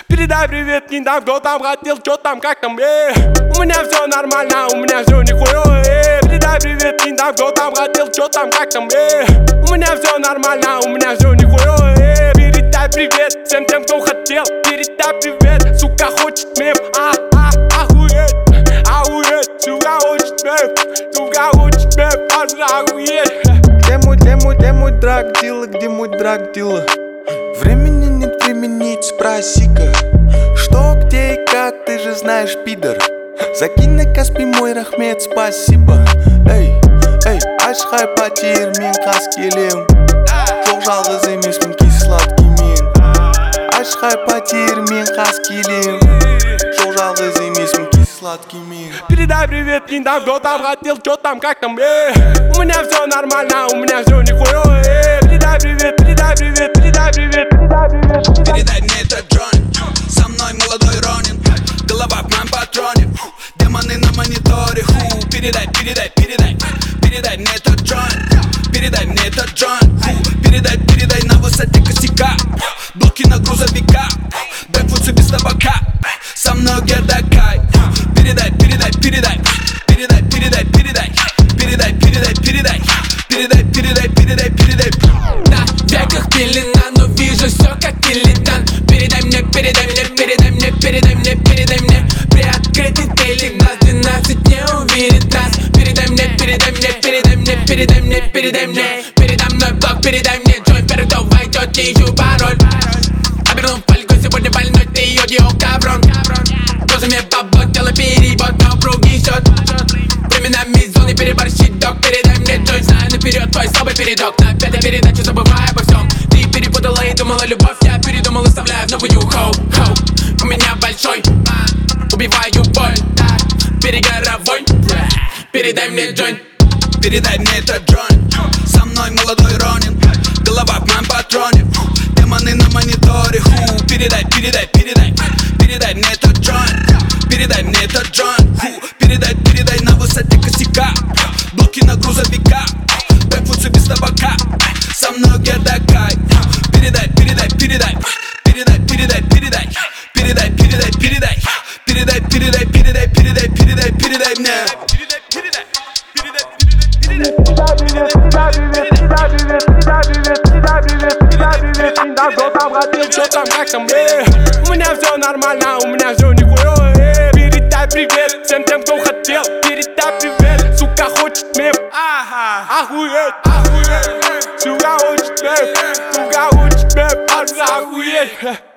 Передай привет не там, кто там хотел, что там, как там, У меня все нормально, у меня все нихуя, Передай привет не там, кто там хотел, что там, как там, У меня все нормально, у меня все нихуя, Передай привет всем тем, кто хотел. Передай привет, сука хочет мем, охуеть, сука хочет мем, сука хочет мем, охуеть. Где мой драг-дилер, где мой драг-дилер? Времени нет, времени, спроси-ка, что, где и как, ты же знаешь, пидор. Закинь на Каспий мой рахмет, спасибо. Эй, ашхай потер, мен қас келем. Жоқ жалғыз емеспін, сладкий мен. Ашхай потер, мен қас келем. Жоқ жалғыз емеспін, сладкий мен. Передай привет не там, кто там хотел, что там, как там, У меня все нормально, у меня все нихуя, Передай привет, передай привет, передай привет, передай привет. Передай мне этот джойнт, со мной молодой Ронин, голова в моем патроне, демоны на мониторе, Передай, передай, передай, передай мне этот джойнт, передай мне этот джойнт, передай, передай на высоте косяка, блоки на грузовика, бэкфутсы без табака, со мной гердакай. Передай, передай, передай, передай, передай, передай, передай, передай, передай, передай, передай, передай, передай. На веках пелена, но вижу все как дилетант. Передай мне, передай мне, передай мне, передай мне, передай мне. Приоткрытый телеканал, 12 не увидит нас. Передай мне, передай мне, передай мне, передай мне, передай мне. Передо мной блок, передай мне джойнт, первый кто войдет, ищу пароль. Обернул пальку, сегодня больной, ты йоги, каврон. Глазами бабло, дело перевод, но круги счет. Временами зоны переборщит, док. Передай мне джойнт, знаю наперед твой слабый передок. На пятой передаче забывай обо всем. Ты перепутала и думала любовь, я передумал, оставляю новую хоу. У меня большой, убиваю боль, перегоровой. Передай мне джойнт, передай мне этот джойнт, со мной молодой Ронин, голова в моем патроне, демоны на мониторе, Передай, передай, передай, передай мне этот джойнт, передай мне этот джойнт, передай, передай на высоте косяка, блоки на грузовика, бэкфутсы без табака, со мной гердакай. Передай, передай, передай, передай, передай, передай, передай, передай, передай, передай, передай, передай, передай, передай, передай мне. Что там, как там, У меня все нормально, у меня все нихуя, Передай привет всем тем, кто хотел. Передай привет, сука хочет мем, охуеть, сука хочет мем, охуеть.